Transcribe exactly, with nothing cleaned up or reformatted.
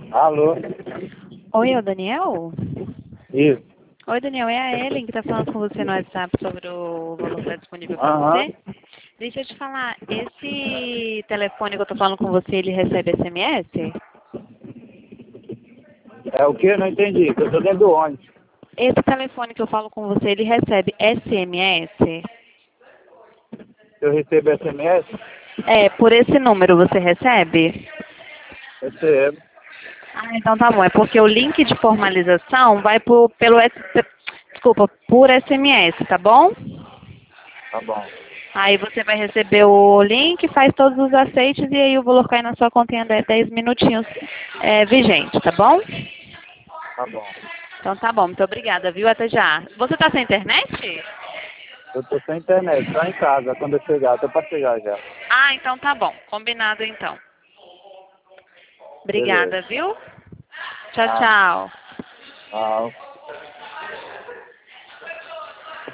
Alô? Oi, é o Daniel? Isso. Oi, Daniel, é a Ellen que está falando com você no WhatsApp sobre o valor que está disponível para Aham. você. Deixa eu te falar, esse telefone que eu estou falando com você, ele recebe S M S? É o que? Não entendi. Eu tô dentro do ônibus. Esse telefone que eu falo com você, ele recebe S M S? Eu recebo S M S? É, por esse número você recebe? Recebo. Ah, então tá bom. É porque o link de formalização vai por, pelo S, desculpa, por S M S, tá bom? Tá bom. Aí você vai receber o link, faz todos os aceites e aí o valor cai na sua conta em dez minutinhos é, vigente, tá bom? Tá bom. Então tá bom, muito obrigada, viu? Até já. Você tá sem internet? Eu tô sem internet, só em casa, quando eu chegar. Tô pra chegar já. Ah, então tá bom. Combinado então. Beleza. Obrigada, viu? Tchau, Tá. tchau. Tchau.